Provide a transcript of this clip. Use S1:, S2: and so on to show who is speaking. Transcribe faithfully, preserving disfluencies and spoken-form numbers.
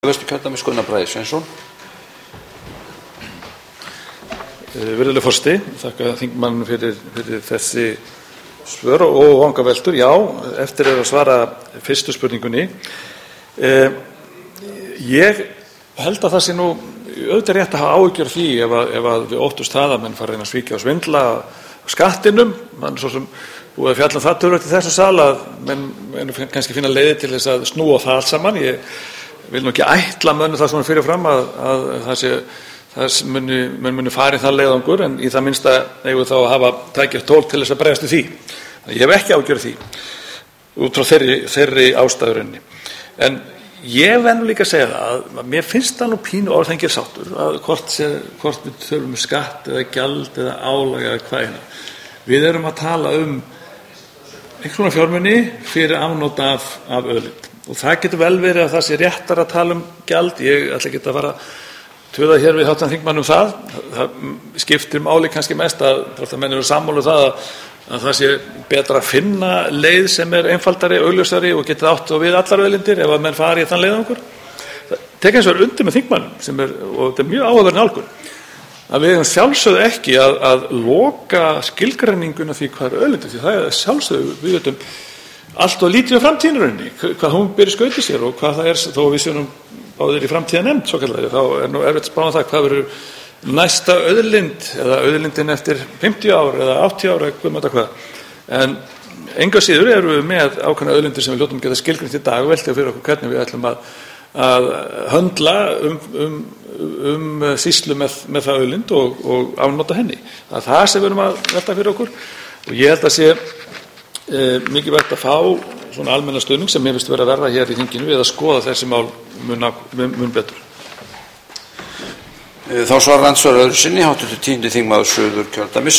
S1: Vesturkjördæmis Gunnar Bragi Sveinsson.
S2: Virðulegur forseti, þakka þingmannum fyrir, fyrir þessi svör og vangaveltur. Já, eftir er að svara fyrstu spurningunni. Eh, ég held að það sé nú auðvitað rétt að hafa áhyggjur af því ef að, ef að við óttust það að menn fara að reyna að svíkja og svindla skattinum. Man svo sem búið að fjalla um það töluvert í þessu sal að menn, menn kannski finna leiði til þess að snúa það allt saman. Ég vil nú ekki ætla mönnum það svona fyrir fram að, að það sé það muni, muni farið það leiðangur, en í það minnsta eigum við þá að hafa tækja tól til þess að bregðast við því. Ég hef ekki ágjörð því út frá þeirri, þeirri ástæðurinni. En ég verð nú líka að segja það að mér finnst það nú pínu orðhengir sáttur að hvort, sé, hvort við tölum um skatt eða gjald eða álag eða hvað hérna. Við erum að tala um einhvers konar fjármuni fyrir afnot af, af auðlind. Og það getur vel verið að það sé réttar að tala um gjald. Ég ætla ekki að fara að töða hér við háttvirtan þingmann um það. Það skiptir máli kannski mest að, að menn eru sammála um það að, að það sé betra að finna leið sem er einfaldari, augljósari og getur átt og við allar auðlindir ef að menn fari í þann leiðangur. Það tekur eins og er undir með þingmannum sem er, og þetta er mjög áhugaverð nálgun, að við hefum sjálfsögðu ekki að, að loka skilgreininguna því hvað er auðlindir, því það er sjálfsögðu við veitum allt og lítið á framtíðinni, hvað hún byrja skauti sér og hvað það er, þó við séum báðir í framtíða nefnd, svo kallar, þá er nú erfitt að spá um það hvað verður næsta auðlind eða auðlindin eftir fimmtíu ár eða áttatíu ár eða hvað með þetta hvað. En engu að síður erum við með ákveðna auðlindir sem við hljótum geta skilgreint í dag og velta fyrir okkur hvernig við ætlum að, að höndla um, um, um sýslu með, með það auðlind og, og afnota henni. Það er það sem við erum að velta fyrir okkur og ég held að sé e, mikilvægt að fá svona almenna stuðning sem mér finnst vera að verða hér í þinginu við að skoða þessi mál mun, mun betur.
S1: Þá svarar andsvar öðru sinni háttvirtur tíundi þingmaður Suðurkjördæmis